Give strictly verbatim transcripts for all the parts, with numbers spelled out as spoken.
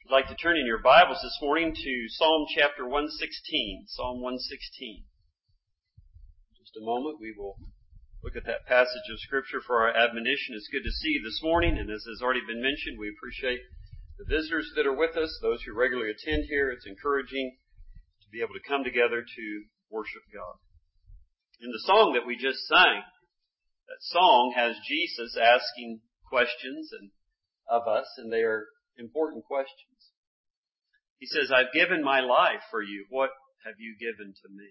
If you'd like to turn in your Bibles this morning to Psalm chapter one sixteen, Psalm one sixteen. In just a moment we will look at that passage of Scripture for our admonition. It's good to see you this morning, and as has already been mentioned, we appreciate the visitors that are with us, those who regularly attend here. It's encouraging to be able to come together to worship God. In the song that we just sang, that song has Jesus asking questions and of us, and they are important questions. He says, I've given my life for you. What have you given to me?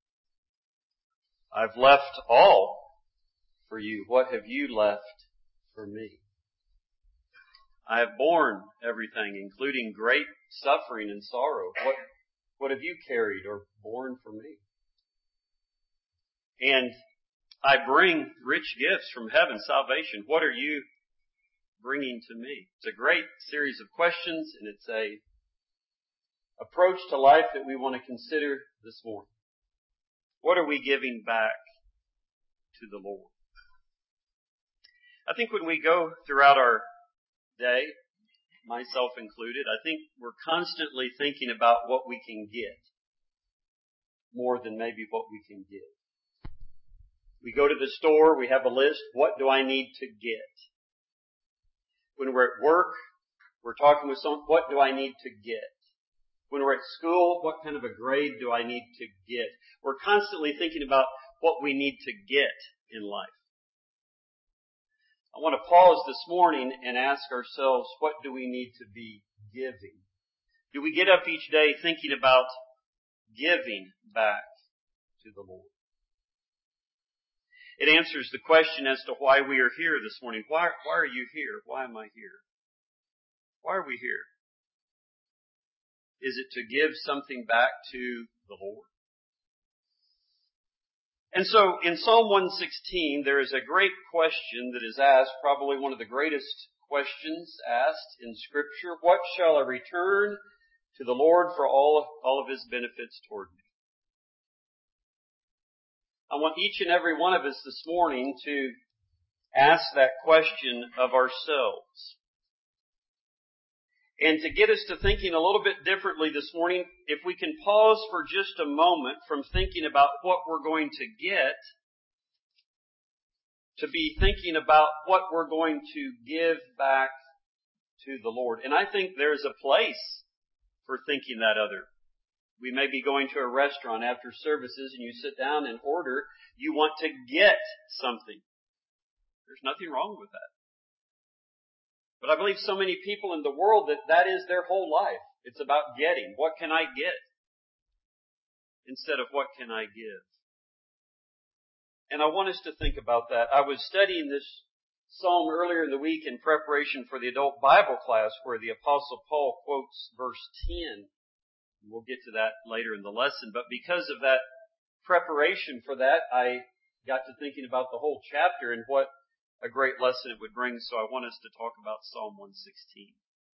I've left all for you. What have you left for me? I have borne everything, including great suffering and sorrow. What, what have you carried or borne for me? And I bring rich gifts from heaven, salvation. What are you bringing to me? It's a great series of questions, and it's a approach to life that we want to consider this morning. What are we giving back to the Lord? I think when we go throughout our day, myself included, I think we're constantly thinking about what we can get more than maybe what we can give. We go to the store, we have a list. What do I need to get? When we're at work, we're talking with someone, what do I need to get? When we're at school, what kind of a grade do I need to get? We're constantly thinking about what we need to get in life. I want to pause this morning and ask ourselves, what do we need to be giving? Do we get up each day thinking about giving back to the Lord? It answers the question as to why we are here this morning. Why, why are you here? Why am I here? Why are we here? Is it to give something back to the Lord? And so in Psalm one sixteen, there is a great question that is asked, probably one of the greatest questions asked in Scripture. What shall I return to the Lord for all of, all of His benefits toward me? I want each and every one of us this morning to ask that question of ourselves. And to get us to thinking a little bit differently this morning, if we can pause for just a moment from thinking about what we're going to get, to be thinking about what we're going to give back to the Lord. And I think there's a place for thinking that other. We may be going to a restaurant after services and you sit down and order. You want to get something. There's nothing wrong with that. But I believe so many people in the world that that is their whole life. It's about getting. What can I get? Instead of what can I give? And I want us to think about that. I was studying this psalm earlier in the week in preparation for the adult Bible class where the Apostle Paul quotes verse ten. We'll get to that later in the lesson. But because of that preparation for that, I got to thinking about the whole chapter and what a great lesson it would bring. So I want us to talk about Psalm one sixteen.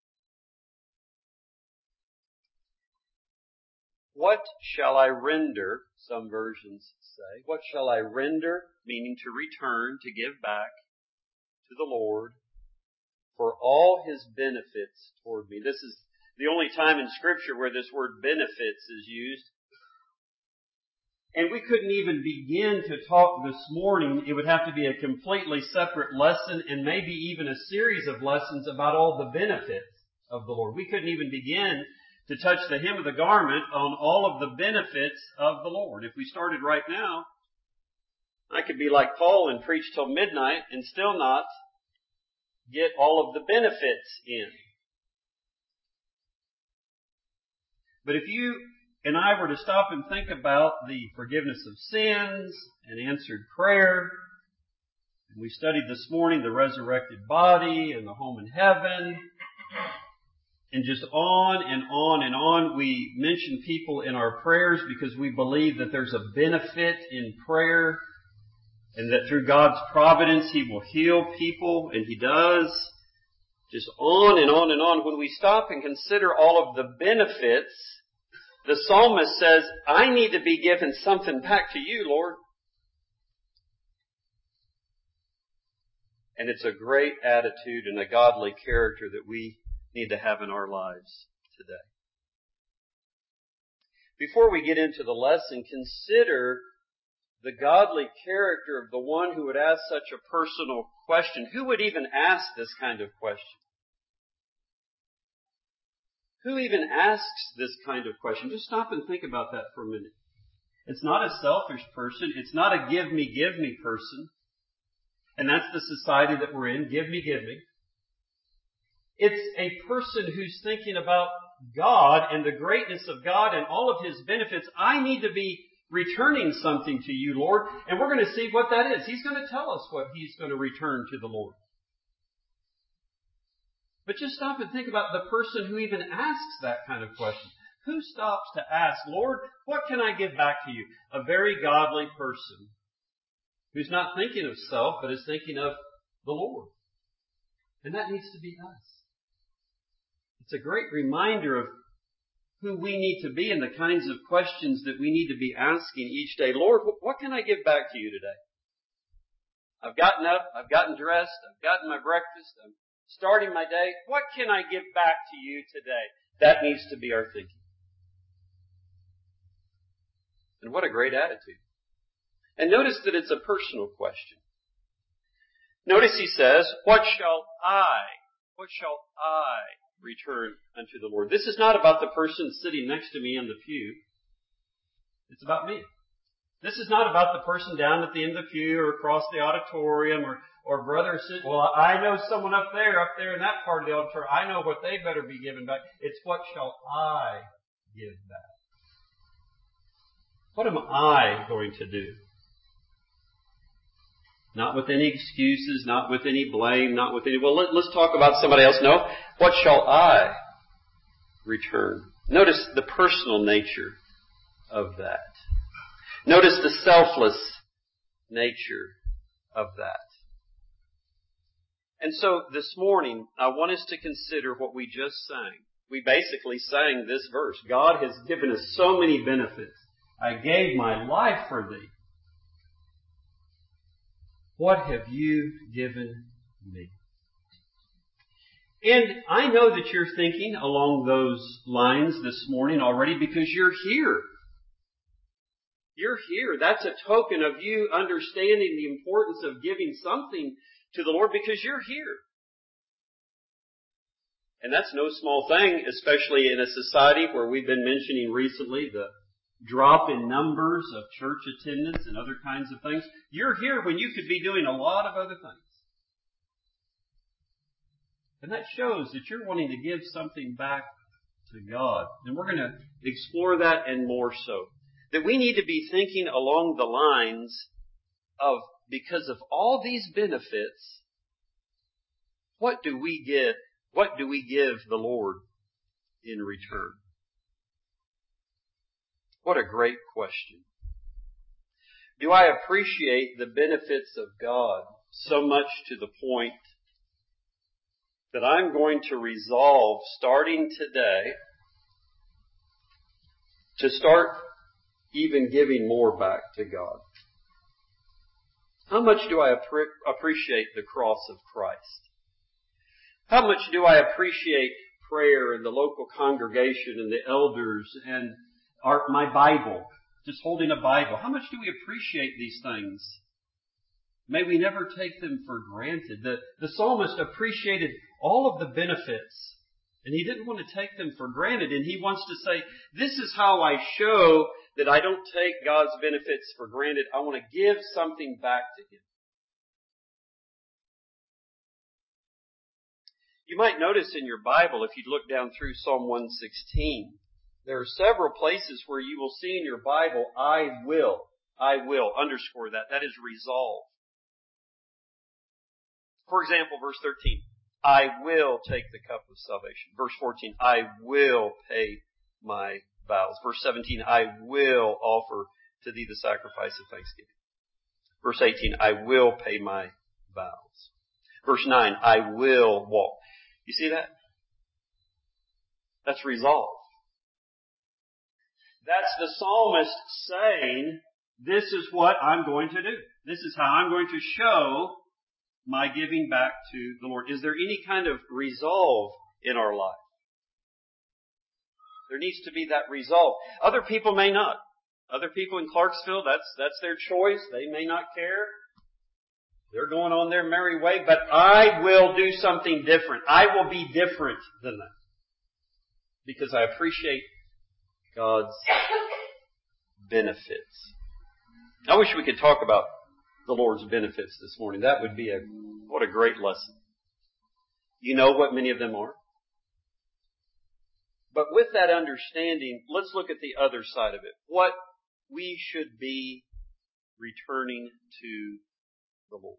What shall I render, some versions say, what shall I render, meaning to return, to give back to the Lord for all His benefits toward me? This is the only time in Scripture where this word benefits is used. And we couldn't even begin to talk this morning. It would have to be a completely separate lesson and maybe even a series of lessons about all the benefits of the Lord. We couldn't even begin to touch the hem of the garment on all of the benefits of the Lord. If we started right now, I could be like Paul and preach till midnight and still not get all of the benefits in. But if you and I were to stop and think about the forgiveness of sins and answered prayer, and we studied this morning the resurrected body and the home in heaven, and just on and on and on, we mention people in our prayers because we believe that there's a benefit in prayer and that through God's providence He will heal people, and He does. Just on and on and on. When we stop and consider all of the benefits, the psalmist says, I need to be given something back to you, Lord. And it's a great attitude and a godly character that we need to have in our lives today. Before we get into the lesson, consider the godly character of the one who would ask such a personal question. Who would even ask this kind of question? Who even asks this kind of question? Just stop and think about that for a minute. It's not a selfish person. It's not a give me, give me person. And that's the society that we're in. Give me, give me. It's a person who's thinking about God and the greatness of God and all of His benefits. I need to be returning something to you, Lord. And we're going to see what that is. He's going to tell us what He's going to return to the Lord. But just stop and think about the person who even asks that kind of question. Who stops to ask, Lord, what can I give back to you? A very godly person who's not thinking of self, but is thinking of the Lord. And that needs to be us. It's a great reminder of who we need to be and the kinds of questions that we need to be asking each day. Lord, what can I give back to you today? I've gotten up, I've gotten dressed, I've gotten my breakfast, I'm starting my day. What can I give back to you today? That needs to be our thinking. And what a great attitude. And notice that it's a personal question. Notice he says, what shall I, what shall I return unto the Lord? This is not about the person sitting next to me in the pew. It's about me. This is not about the person down at the end of the pew or across the auditorium or, or brother sitting. Well, I know someone up there, up there in that part of the auditorium. I know what they better be giving back. It's what shall I give back? What am I going to do? Not with any excuses, not with any blame, not with any, well, let, let's talk about somebody else. No. What shall I return? Notice the personal nature of that. Notice the selfless nature of that. And so this morning, I want us to consider what we just sang. We basically sang this verse. God has given us so many benefits. I gave my life for thee. What have you given me? And I know that you're thinking along those lines this morning already because you're here. You're here. That's a token of you understanding the importance of giving something to the Lord because you're here. And that's no small thing, especially in a society where we've been mentioning recently the drop in numbers of church attendance and other kinds of things. You're here when you could be doing a lot of other things. And that shows that you're wanting to give something back to God. And we're going to explore that and more so. That we need to be thinking along the lines of, because of all these benefits, what do we get, what do we give the Lord in return? What a great question. Do I appreciate the benefits of God so much to the point that I'm going to resolve, starting today, to start even giving more back to God? How much do I appreciate the cross of Christ? How much do I appreciate prayer and the local congregation and the elders and our, my Bible, just holding a Bible? How much do we appreciate these things? May we never take them for granted. The, the psalmist appreciated all of the benefits, and he didn't want to take them for granted. And he wants to say, this is how I show that I don't take God's benefits for granted. I want to give something back to Him. You might notice in your Bible, if you look down through Psalm one sixteen, there are several places where you will see in your Bible, I will, I will, underscore that. That is resolve. For example, verse thirteen, I will take the cup of salvation. Verse fourteen, I will pay my vows. Verse seventeen, I will offer to thee the sacrifice of thanksgiving. Verse eighteen, I will pay my vows. Verse nine, I will walk. You see that? That's resolve. That's the psalmist saying, this is what I'm going to do. This is how I'm going to show my giving back to the Lord. Is there any kind of resolve in our life. There needs to be that resolve. Other people may not. Other people in Clarksville, that's, that's their choice. They may not care. They're going on their merry way, but I will do something different. I will be different than that. Because I appreciate God's benefits. I wish we could talk about the Lord's benefits this morning. That would be a, what a great lesson. You know what many of them are. But with that understanding, let's look at the other side of it. What we should be returning to the Lord.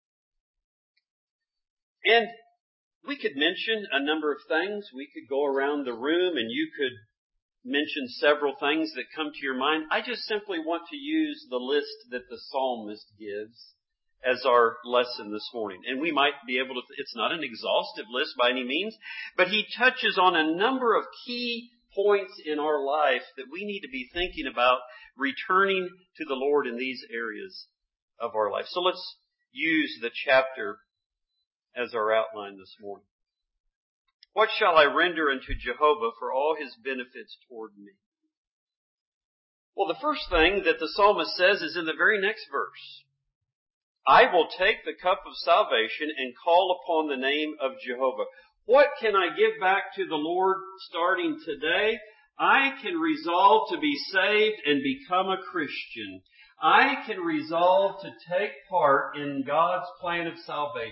And we could mention a number of things. We could go around the room and you could mention several things that come to your mind. I just simply want to use the list that the psalmist gives as our lesson this morning. And we might be able to, it's not an exhaustive list by any means, but he touches on a number of key points in our life that we need to be thinking about returning to the Lord in these areas of our life. So let's use the chapter as our outline this morning. What shall I render unto Jehovah for all his benefits toward me? Well, the first thing that the psalmist says is in the very next verse. I will take the cup of salvation and call upon the name of Jehovah. What can I give back to the Lord starting today? I can resolve to be saved and become a Christian. I can resolve to take part in God's plan of salvation.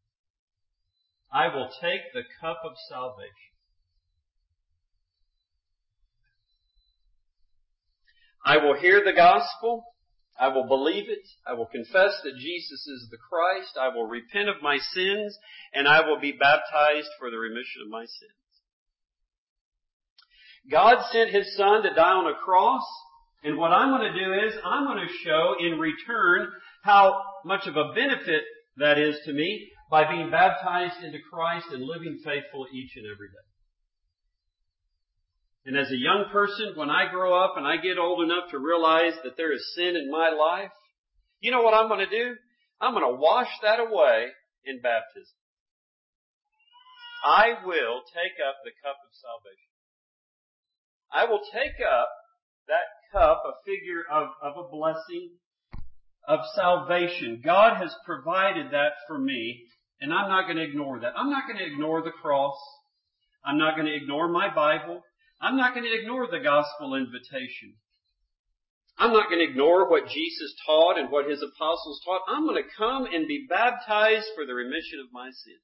I will take the cup of salvation. I will hear the gospel. I will believe it. I will confess that Jesus is the Christ. I will repent of my sins, and I will be baptized for the remission of my sins. God sent His Son to die on a cross, and what I'm going to do is I'm going to show in return how much of a benefit that is to me by being baptized into Christ and living faithful each and every day. And as a young person, when I grow up and I get old enough to realize that there is sin in my life, you know what I'm going to do? I'm going to wash that away in baptism. I will take up the cup of salvation. I will take up that cup, a figure of, of a blessing, of salvation. God has provided that for me, and I'm not going to ignore that. I'm not going to ignore the cross. I'm not going to ignore my Bible. I'm not going to ignore the gospel invitation. I'm not going to ignore what Jesus taught and what His apostles taught. I'm going to come and be baptized for the remission of my sins.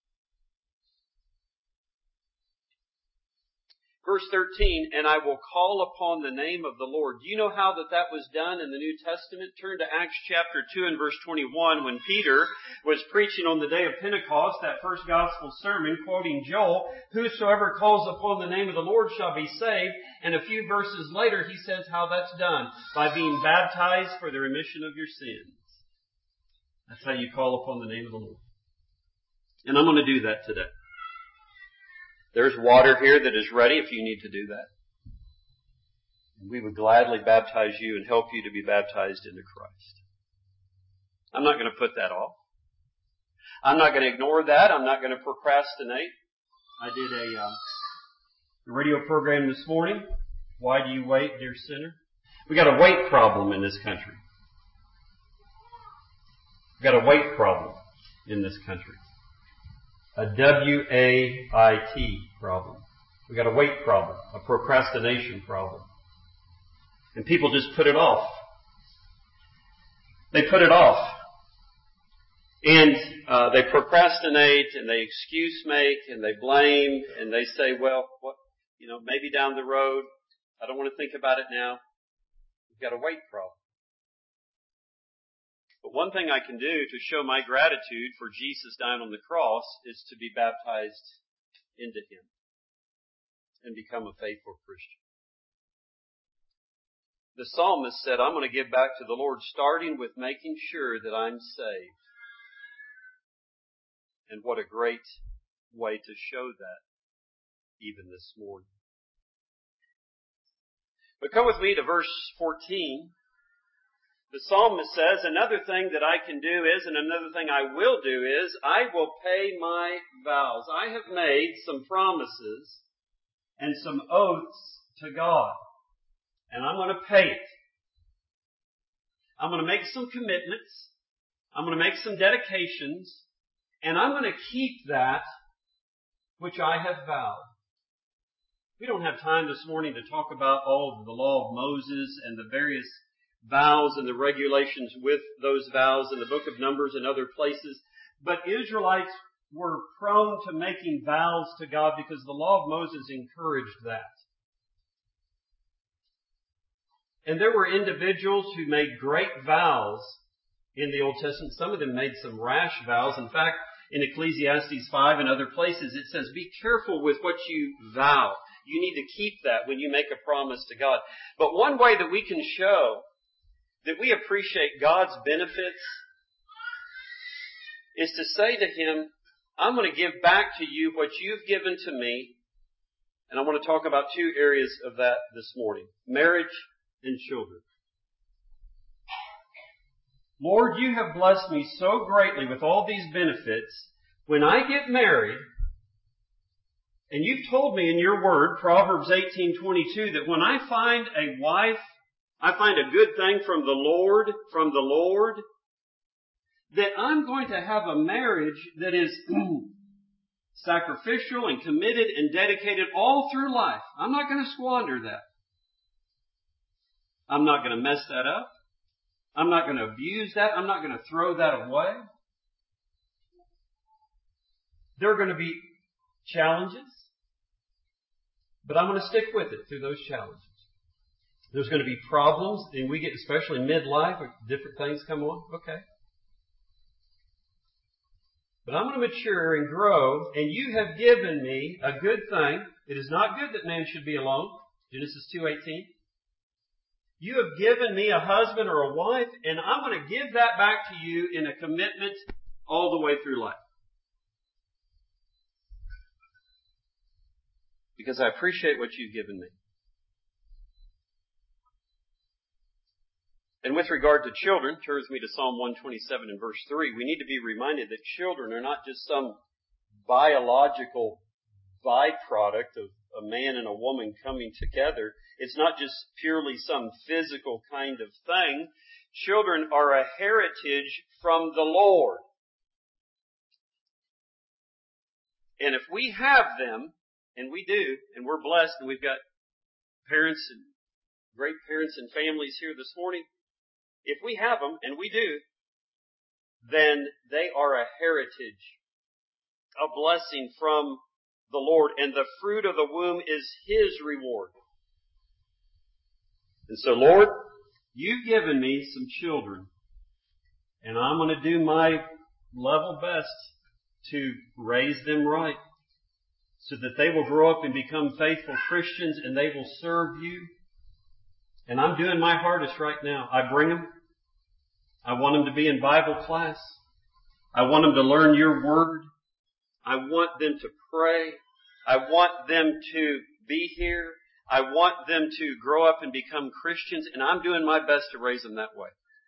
Verse thirteen, and I will call upon the name of the Lord. Do you know how that that was done in the New Testament? Turn to Acts chapter two and verse twenty-one when Peter was preaching on the day of Pentecost, that first gospel sermon, quoting Joel, whosoever calls upon the name of the Lord shall be saved. And a few verses later he says how that's done, by being baptized for the remission of your sins. That's how you call upon the name of the Lord. And I'm going to do that today. There's water here that is ready if you need to do that. We would gladly baptize you and help you to be baptized into Christ. I'm not going to put that off. I'm not going to ignore that. I'm not going to procrastinate. I did a, um, a radio program this morning. Why do you wait, dear sinner? We got a weight problem in this country. We got a weight problem in this country. A W A I T problem. We got a weight problem, a procrastination problem. And people just put it off. They put it off. And uh, they procrastinate and they excuse make and they blame and they say, well, what, you know, maybe down the road. I don't want to think about it now. We've got a weight problem. But one thing I can do to show my gratitude for Jesus dying on the cross is to be baptized into Him and become a faithful Christian. The psalmist said, I'm going to give back to the Lord, starting with making sure that I'm saved. And what a great way to show that even this morning. But come with me to verse fourteen. The psalmist says, another thing that I can do is, and another thing I will do is, I will pay my vows. I have made some promises and some oaths to God, and I'm going to pay it. I'm going to make some commitments. I'm going to make some dedications, and I'm going to keep that which I have vowed. We don't have time this morning to talk about all of the law of Moses and the various vows and the regulations with those vows in the book of Numbers and other places. But Israelites were prone to making vows to God because the law of Moses encouraged that. And there were individuals who made great vows in the Old Testament. Some of them made some rash vows. In fact, in Ecclesiastes five and other places, it says, be careful with what you vow. You need to keep that when you make a promise to God. But one way that we can show that we appreciate God's benefits is to say to Him, I'm going to give back to you what you've given to me. And I want to talk about two areas of that this morning. Marriage and children. Lord, you have blessed me so greatly with all these benefits. When I get married, and you've told me in your word, Proverbs eighteen twenty-two, that when I find a wife, I find a good thing from the Lord, from the Lord, that I'm going to have a marriage that is sacrificial and committed and dedicated all through life. I'm not going to squander that. I'm not going to mess that up. I'm not going to abuse that. I'm not going to throw that away. There are going to be challenges, but I'm going to stick with it through those challenges. There's going to be problems, and we get, especially midlife, different things come on. Okay. But I'm going to mature and grow, and you have given me a good thing. It is not good that man should be alone. Genesis two eighteen. You have given me a husband or a wife, and I'm going to give that back to you in a commitment all the way through life. Because I appreciate what you've given me. And with regard to children, turn with me to Psalm one twenty-seven and verse three. We need to be reminded that children are not just some biological byproduct of a man and a woman coming together. It's not just purely some physical kind of thing. Children are a heritage from the Lord. And if we have them, and we do, and we're blessed, and we've got parents and great parents and families here this morning, if we have them, and we do, then they are a heritage, a blessing from the Lord, and the fruit of the womb is His reward. And so, Lord, you've given me some children, and I'm going to do my level best to raise them right, so that they will grow up and become faithful Christians, and they will serve you. And I'm doing my hardest right now. I bring them. I want them to be in Bible class. I want them to learn your word. I want them to pray. I want them to be here. I want them to grow up and become Christians. And I'm doing my best to raise them that way.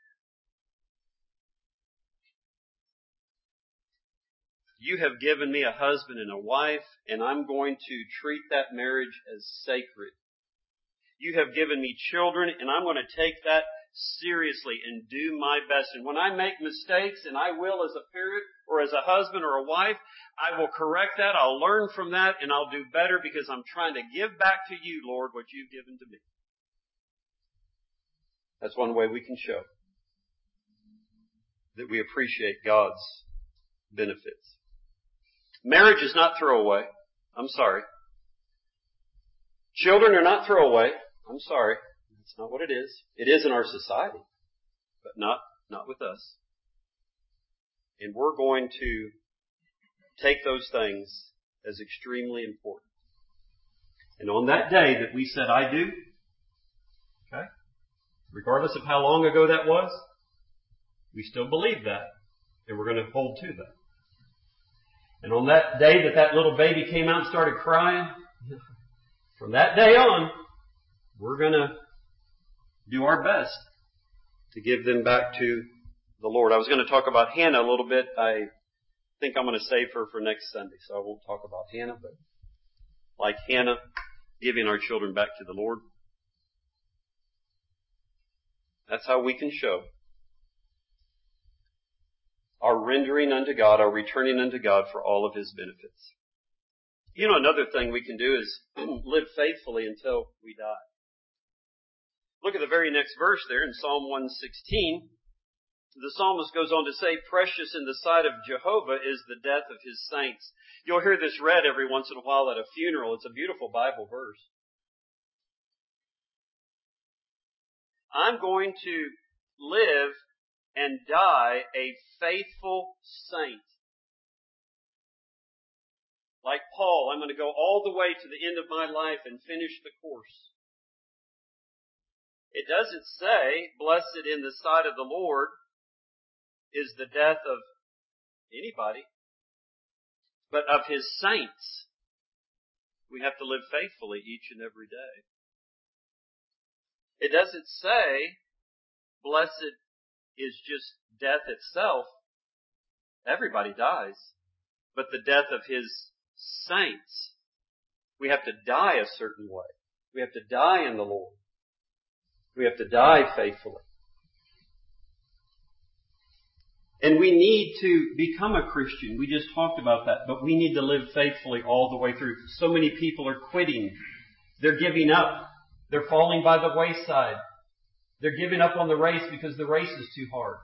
You have given me a husband and a wife, and I'm going to treat that marriage as sacred. You have given me children, and I'm going to take that seriously and do my best. And when I make mistakes, and I will as a parent or as a husband or a wife, I will correct that. I'll learn from that, and I'll do better because I'm trying to give back to you, Lord, what you've given to me. That's one way we can show that we appreciate God's benefits. Marriage is not throwaway. I'm sorry. Children are not throwaway. I'm sorry. That's not what it is. It is in our society, but not, not with us. And we're going to take those things as extremely important. And on that day that we said, I do, okay, regardless of how long ago that was, we still believe that, and we're going to hold to that. And on that day that that little baby came out and started crying, from that day on, we're going to do our best to give them back to the Lord. I was going to talk about Hannah a little bit. I think I'm going to save her for next Sunday, so I won't talk about Hannah, but like Hannah, giving our children back to the Lord. That's how we can show our rendering unto God, our returning unto God for all of His benefits. You know, another thing we can do is live faithfully until we die. Look at the very next verse there in Psalm one sixteen. The psalmist goes on to say, precious in the sight of Jehovah is the death of His saints. You'll hear this read every once in a while at a funeral. It's a beautiful Bible verse. I'm going to live and die a faithful saint. Like Paul, I'm going to go all the way to the end of my life and finish the course. It doesn't say, blessed in the sight of the Lord is the death of anybody, but of His saints. We have to live faithfully each and every day. It doesn't say, blessed is just death itself. Everybody dies. But the death of His saints. We have to die a certain way. We have to die in the Lord. We have to die faithfully. And we need to become a Christian. We just talked about that. But we need to live faithfully all the way through. So many people are quitting. They're giving up. They're falling by the wayside. They're giving up on the race because the race is too hard.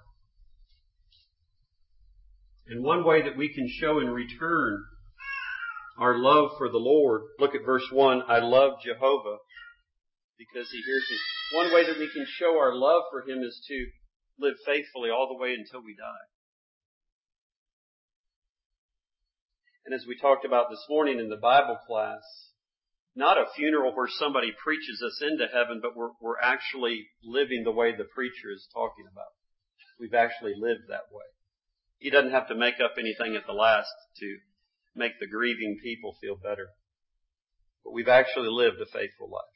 And one way that we can show in return our love for the Lord, look at verse one, I love Jehovah because He hears me. One way that we can show our love for Him is to live faithfully all the way until we die. And as we talked about this morning in the Bible class, not a funeral where somebody preaches us into heaven, but we're, we're actually living the way the preacher is talking about. We've actually lived that way. He doesn't have to make up anything at the last to make the grieving people feel better. But we've actually lived a faithful life.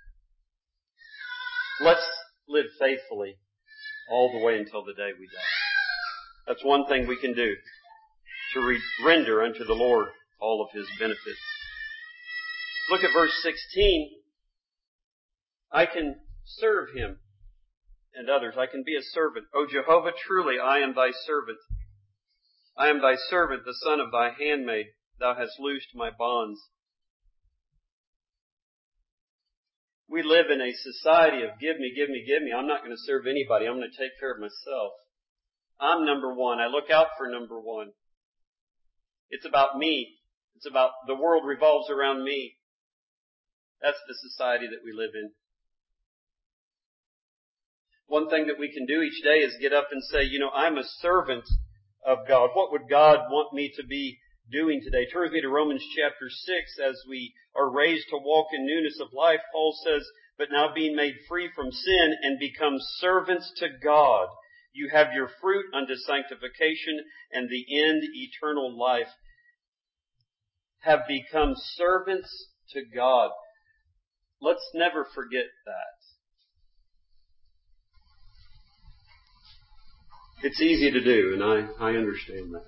Let's live faithfully all the way until the day we die. That's one thing we can do to re- render unto the Lord all of His benefits. Look at verse sixteen. I can serve Him and others. I can be a servant. O Jehovah, truly I am Thy servant. I am Thy servant, the son of Thy handmaid. Thou hast loosed my bonds. We live in a society of give me, give me, give me. I'm not going to serve anybody. I'm going to take care of myself. I'm number one. I look out for number one. It's about me. It's about the world revolves around me. That's the society that we live in. One thing that we can do each day is get up and say, you know, I'm a servant of God. What would God want me to be doing today? Turn with me to Romans chapter six. As we are raised to walk in newness of life, Paul says, but now being made free from sin and become servants to God, you have your fruit unto sanctification and the end eternal life. Have become servants to God. Let's never forget that. It's easy to do, and I, I understand that.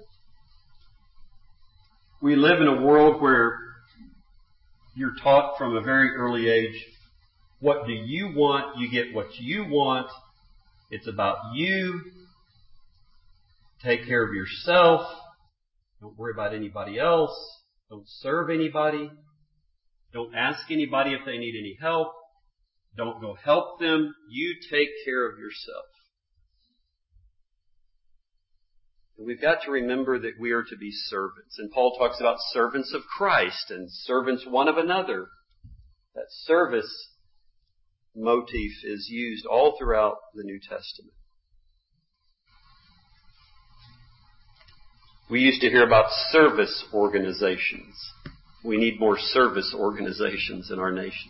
We live in a world where you're taught from a very early age, what do you want? You get what you want. It's about you. Take care of yourself. Don't worry about anybody else. Don't serve anybody. Don't ask anybody if they need any help. Don't go help them. You take care of yourself. And we've got to remember that we are to be servants. And Paul talks about servants of Christ and servants one of another. That service motif is used all throughout the New Testament. We used to hear about service organizations. We need more service organizations in our nation.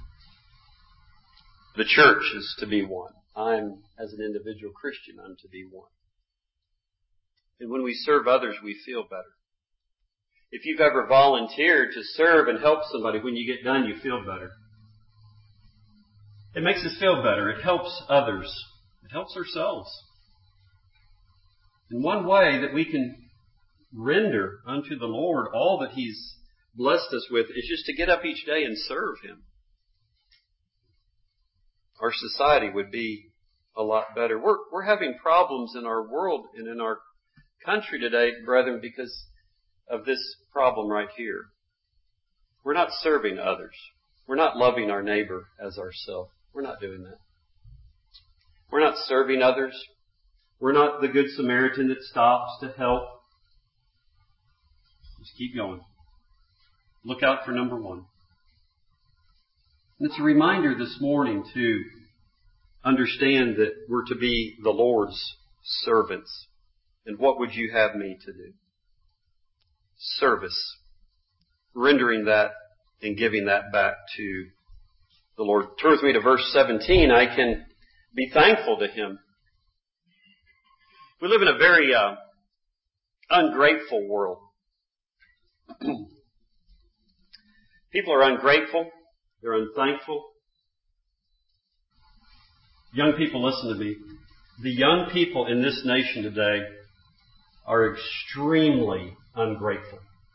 The church is to be one. I'm, as an individual Christian, I'm to be one. And when we serve others, we feel better. If you've ever volunteered to serve and help somebody, when you get done, you feel better. It makes us feel better. It helps others. It It helps ourselves. And one way that we can render unto the Lord all that He's blessed us with is just to get up each day and serve Him. Our society would be a lot better. We're, we're having problems in our world and in our country today, brethren, because of this problem right here. We're not serving others. We're not loving our neighbor as ourselves. We're not doing that. We're not serving others. We're not the Good Samaritan that stops to help. Just keep going. Look out for number one. And it's a reminder this morning to understand that we're to be the Lord's servants. And what would you have me to do? Service. Rendering that and giving that back to the Lord. Turn with me to verse seventeen. I can be thankful to Him. We live in a very uh, ungrateful world. People are ungrateful. They're unthankful. Young people, listen to me. The young people in this nation today are extremely ungrateful.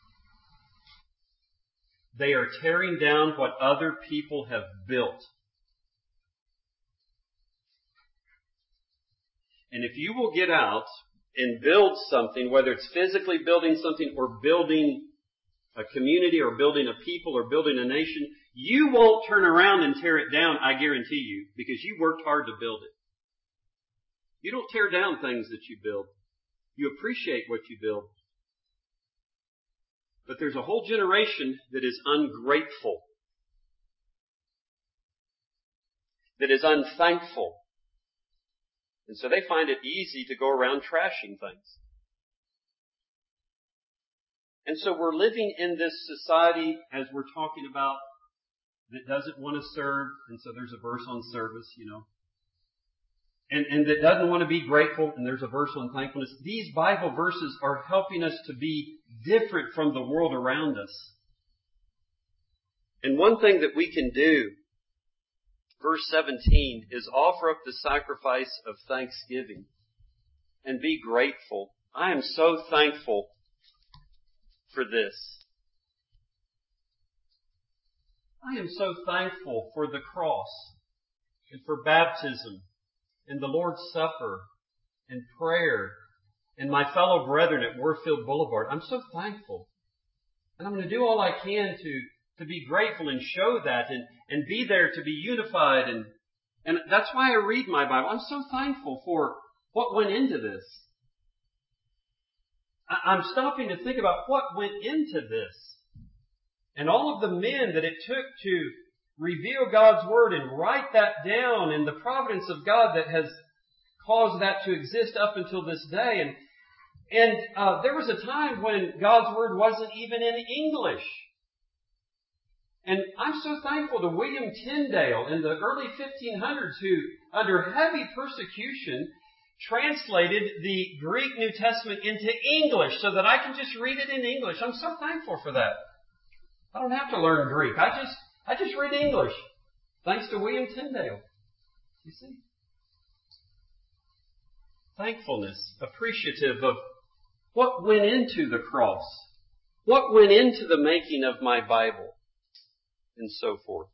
They are tearing down what other people have built. And if you will get out and build something, whether it's physically building something or building a community or building a people or building a nation, you won't turn around and tear it down, I guarantee you, because you worked hard to build it. You don't tear down things that you build. You appreciate what you build. But there's a whole generation that is ungrateful, that is unthankful. And so they find it easy to go around trashing things. And so we're living in this society, as we're talking about, that doesn't want to serve. And so there's a verse on service, you know. And, and that doesn't want to be grateful, and there's a verse on thankfulness. These Bible verses are helping us to be different from the world around us. And one thing that we can do, verse seventeen, is offer up the sacrifice of thanksgiving and be grateful. I am so thankful for this. I am so thankful for the cross and for baptism and the Lord's Supper and prayer and my fellow brethren at Warfield Boulevard. I'm so thankful. And I'm going to do all I can to, to be grateful and show that and, and be there to be unified. And, and that's why I read my Bible. I'm so thankful for what went into this. I, I'm stopping to think about what went into this. And all of the men that it took to reveal God's Word and write that down, and the providence of God that has caused that to exist up until this day. And and uh, there was a time when God's Word wasn't even in English. And I'm so thankful to William Tyndale in the early fifteen hundreds, who, under heavy persecution, translated the Greek New Testament into English so that I can just read it in English. I'm so thankful for that. I don't have to learn Greek. I just I just read English, thanks to William Tyndale. You see? Thankfulness, appreciative of what went into the cross, what went into the making of my Bible, and so forth.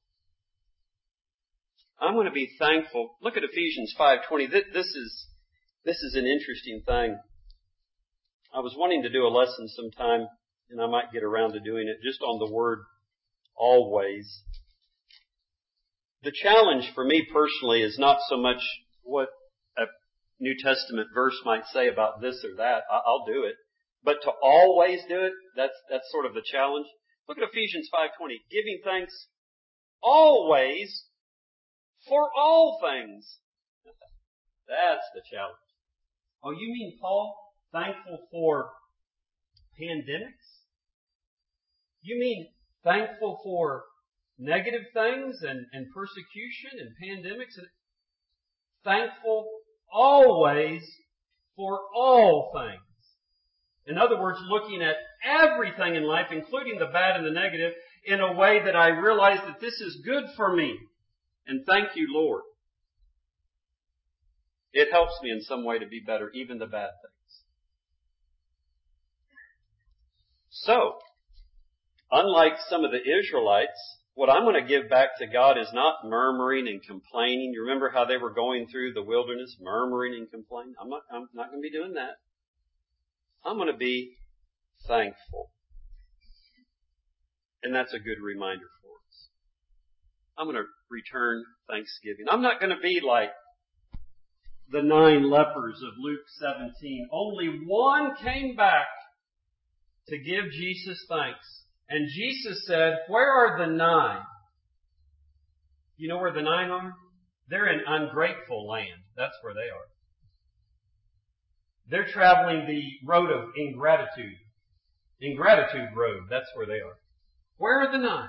I'm going to be thankful. Look at Ephesians five twenty. This is, this is an interesting thing. I was wanting to do a lesson sometime, and I might get around to doing it, just on the word always. The challenge for me personally is not so much what a New Testament verse might say about this or that. I'll do it. But to always do it, that's, that's sort of the challenge. Look at Ephesians five twenty. Giving thanks always for all things. That's the challenge. Oh, you mean Paul thankful for pandemics? You mean thankful for negative things and, and persecution and pandemics? And thankful always for all things. In other words, looking at everything in life, including the bad and the negative, in a way that I realize that this is good for me. And thank you, Lord. It helps me in some way to be better, even the bad things. So, unlike some of the Israelites, what I'm going to give back to God is not murmuring and complaining. You remember how they were going through the wilderness, murmuring and complaining? I'm not, I'm not going to be doing that. I'm going to be thankful. And that's a good reminder for us. I'm going to return thanksgiving. I'm not going to be like the nine lepers of Luke seventeen. Only one came back to give Jesus thanks. And Jesus said, where are the nine? You know where the nine are? They're in ungrateful land. That's where they are. They're traveling the road of ingratitude. Ingratitude road. That's where they are. Where are the nine?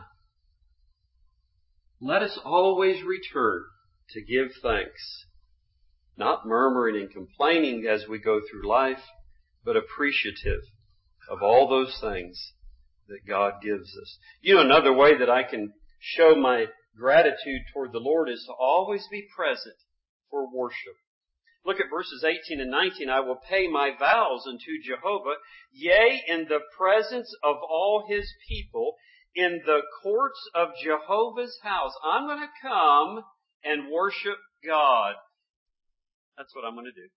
Let us always return to give thanks. Not murmuring and complaining as we go through life, but appreciative of all those things that God gives us. You know, another way that I can show my gratitude toward the Lord is to always be present for worship. Look at verses eighteen and nineteen. I will pay my vows unto Jehovah, yea, in the presence of all His people, in the courts of Jehovah's house. I'm going to come and worship God. That's what I'm going to do.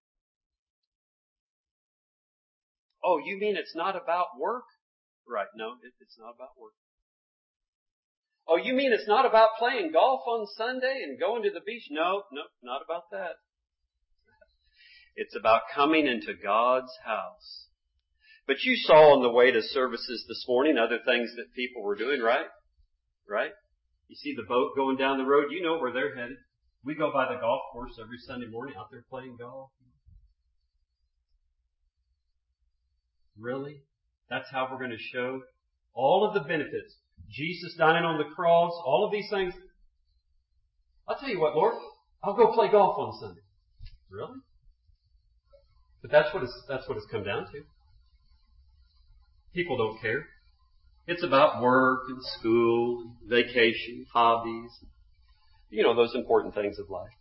Oh, you mean it's not about work? Right, no, it, it's not about work. Oh, you mean it's not about playing golf on Sunday and going to the beach? No, no, not about that. It's about coming into God's house. But you saw on the way to services this morning other things that people were doing, right? Right? You see the boat going down the road, you know where they're headed. We go by the golf course every Sunday morning out there playing golf. Really? That's how we're going to show all of the benefits. Jesus dying on the cross, all of these things. I'll tell you what, Lord, I'll go play golf on Sunday. Really? But that's what it's, that's what it's come down to. People don't care. It's about work and school, vacation, hobbies. You know, those important things of life.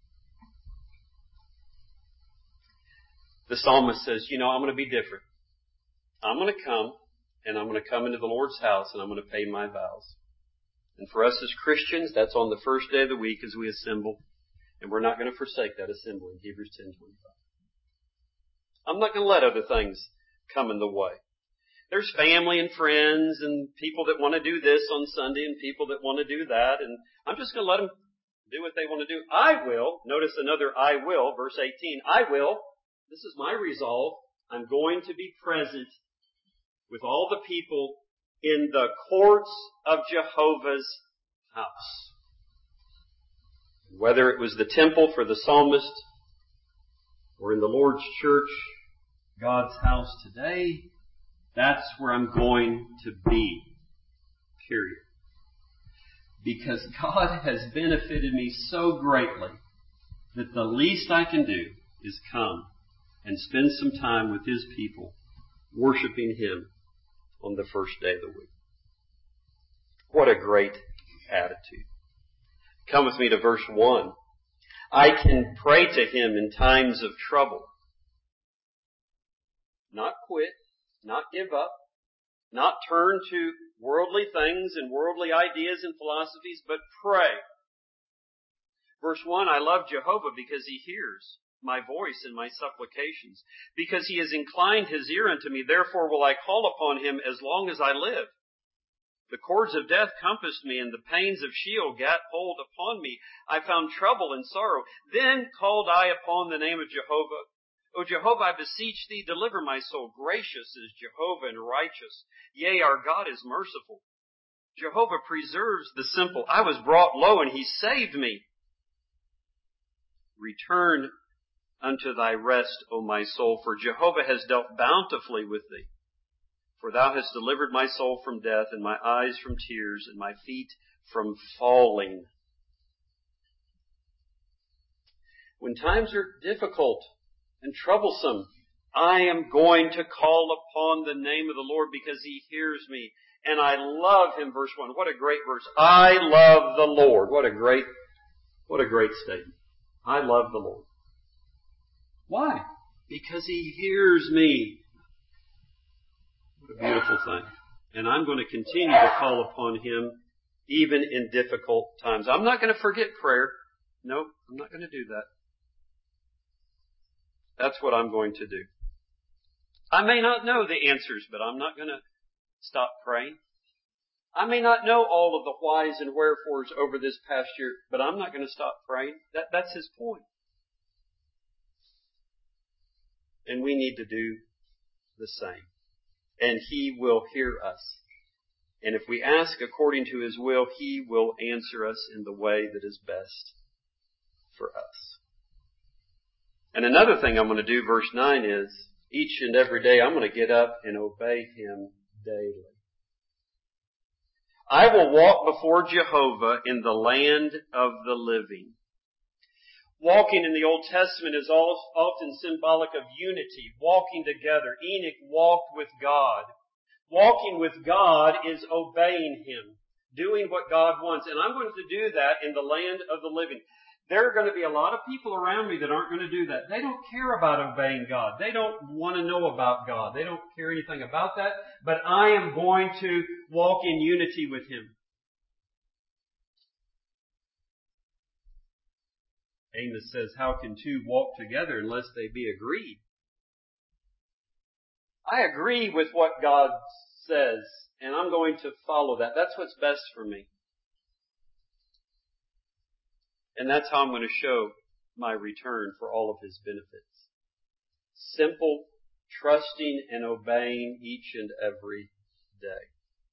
The psalmist says, you know, I'm going to be different. I'm going to come, and I'm going to come into the Lord's house, and I'm going to pay my vows. And for us as Christians, that's on the first day of the week as we assemble. And we're not going to forsake that assembly, Hebrews ten twenty-five. I'm not going to let other things come in the way. There's family and friends and people that want to do this on Sunday and people that want to do that. And I'm just going to let them do what they want to do. I will. Notice another I will, verse eighteen. I will. This is my resolve. I'm going to be present with all the people in the courts of Jehovah's house. Whether it was the temple for the psalmist or in the Lord's church, God's house today, that's where I'm going to be. Period. Because God has benefited me so greatly that the least I can do is come and spend some time with His people, worshiping Him on the first day of the week. What a great attitude. Come with me to verse one. I can pray to Him in times of trouble. Not quit, not give up, not turn to worldly things and worldly ideas and philosophies, but pray. Verse one, I love Jehovah because He hears my voice and my supplications. Because He has inclined His ear unto me, therefore will I call upon Him as long as I live. The cords of death compassed me, and the pains of Sheol gat hold upon me. I found trouble and sorrow. Then called I upon the name of Jehovah. O Jehovah, I beseech Thee, deliver my soul. Gracious is Jehovah and righteous. Yea, our God is merciful. Jehovah preserves the simple. I was brought low, and He saved me. Return unto thy rest, O my soul, for Jehovah has dealt bountifully with thee. For thou hast delivered my soul from death, and my eyes from tears, and my feet from falling. When times are difficult and troublesome, I am going to call upon the name of the Lord because He hears me. And I love Him, verse one. What a great verse. I love the Lord. What a great, what a great statement. I love the Lord. Why? Because He hears me. What a beautiful thing. And I'm going to continue to call upon Him even in difficult times. I'm not going to forget prayer. No, I'm not going to do that. That's what I'm going to do. I may not know the answers, but I'm not going to stop praying. I may not know all of the whys and wherefores over this past year, but I'm not going to stop praying. That, that's His point. And we need to do the same. And He will hear us. And if we ask according to His will, He will answer us in the way that is best for us. And another thing I'm going to do, verse nine, is each and every day I'm going to get up and obey Him daily. I will walk before Jehovah in the land of the living. Walking in the Old Testament is often symbolic of unity, walking together. Enoch walked with God. Walking with God is obeying Him, doing what God wants. And I'm going to do that in the land of the living. There are going to be a lot of people around me that aren't going to do that. They don't care about obeying God. They don't want to know about God. They don't care anything about that. But I am going to walk in unity with Him. Amos says, how can two walk together unless they be agreed? I agree with what God says, and I'm going to follow that. That's what's best for me. And that's how I'm going to show my return for all of His benefits. Simple, trusting, and obeying each and every day.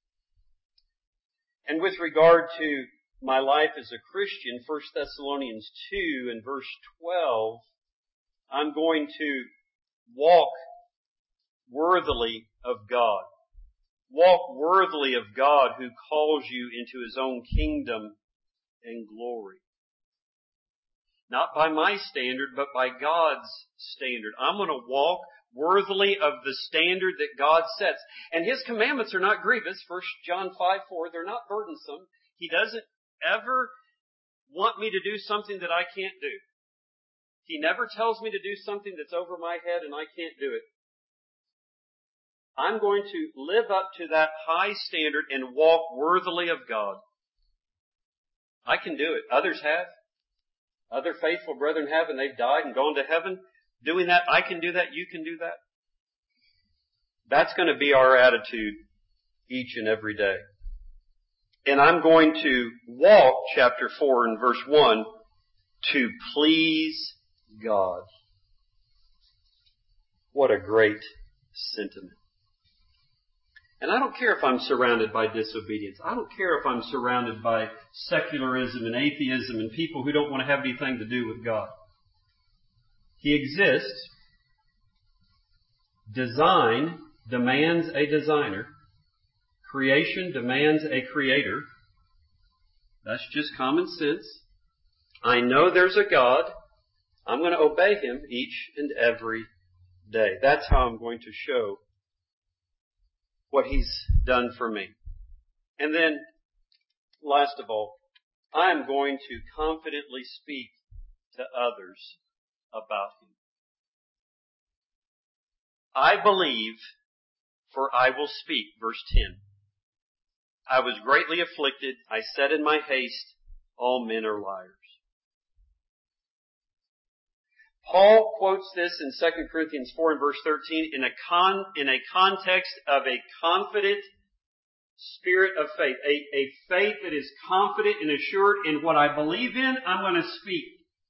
And with regard to my life as a Christian, First Thessalonians two and verse twelve, I'm going to walk worthily of God. Walk worthily of God who calls you into His own kingdom and glory. Not by my standard, but by God's standard. I'm going to walk worthily of the standard that God sets. And His commandments are not grievous. First John five four, they're not burdensome. He doesn't ever want me to do something that I can't do. He never tells me to do something that's over my head and I can't do it. I'm going to live up to that high standard and walk worthily of God. I can do it. Others have. Other faithful brethren have, and they've died and gone to heaven. Doing that, I can do that. You can do that. That's going to be our attitude each and every day. And I'm going to walk, chapter four and verse one, to please God. What a great sentiment. And I don't care if I'm surrounded by disobedience. I don't care if I'm surrounded by secularism and atheism and people who don't want to have anything to do with God. He exists. Design demands a designer. Creation demands a creator. That's just common sense. I know there's a God. I'm going to obey Him each and every day. That's how I'm going to show what He's done for me. And then, last of all, I am going to confidently speak to others about Him. I believe, for I will speak. Verse ten. I was greatly afflicted. I said in my haste, all men are liars. Paul quotes this in Second Corinthians four and verse thirteen in a con, in a context of a confident spirit of faith. A, a faith that is confident and assured in what I believe in, I'm going to speak.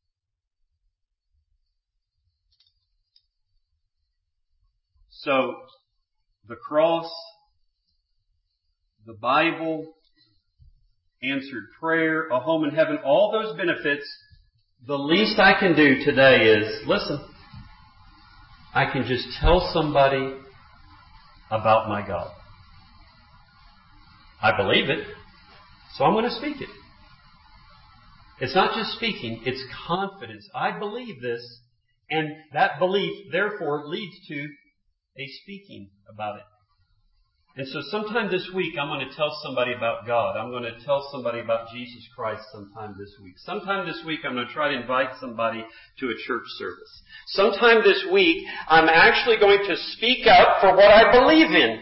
So, the cross, the Bible, answered prayer, a home in heaven, all those benefits, the least I can do today is, listen, I can just tell somebody about my God. I believe it, so I'm going to speak it. It's not just speaking, it's confidence. I believe this, and that belief, therefore, leads to a speaking about it. And so sometime this week, I'm going to tell somebody about God. I'm going to tell somebody about Jesus Christ sometime this week. Sometime this week, I'm going to try to invite somebody to a church service. Sometime this week, I'm actually going to speak up for what I believe in.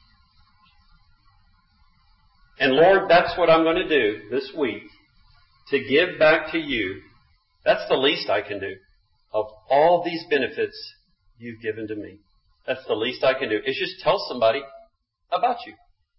And Lord, that's what I'm going to do this week, to give back to you. That's the least I can do of all these benefits you've given to me. That's the least I can do, is just tell somebody about you.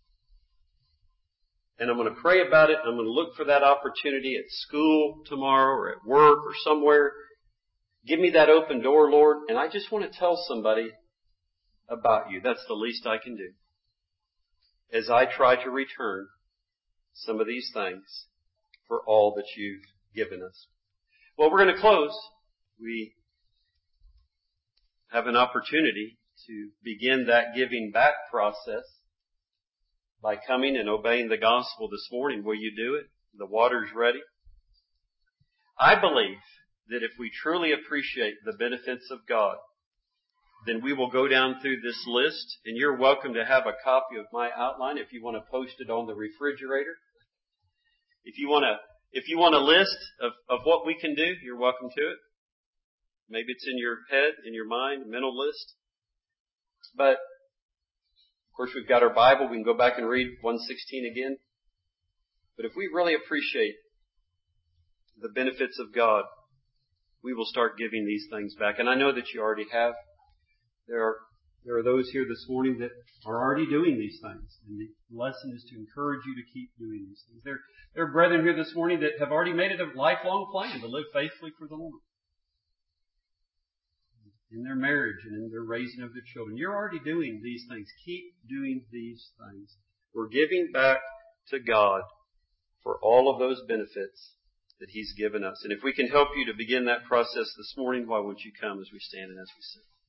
And I'm going to pray about it. I'm going to look for that opportunity at school tomorrow or at work or somewhere. Give me that open door, Lord, and I just want to tell somebody about you. That's the least I can do as I try to return some of these things for all that you've given us. Well, we're going to close. We have an opportunity to begin that giving back process by coming and obeying the gospel this morning. Will you do it? The water's ready. I believe that if we truly appreciate the benefits of God, then we will go down through this list, and you're welcome to have a copy of my outline if you want to post it on the refrigerator. If you want to, if you want a list of, of what we can do, you're welcome to it. Maybe it's in your head, in your mind, a mental list. But of course, we've got our Bible. We can go back and read one sixteen again. But if we really appreciate the benefits of God, we will start giving these things back. And I know that you already have. There are, there are those here this morning that are already doing these things. And the lesson is to encourage you to keep doing these things. There, there are brethren here this morning that have already made it a lifelong plan to live faithfully for the Lord. In their marriage and in their raising of their children. You're already doing these things. Keep doing these things. We're giving back to God for all of those benefits that He's given us. And if we can help you to begin that process this morning, why won't you come as we stand and as we sing?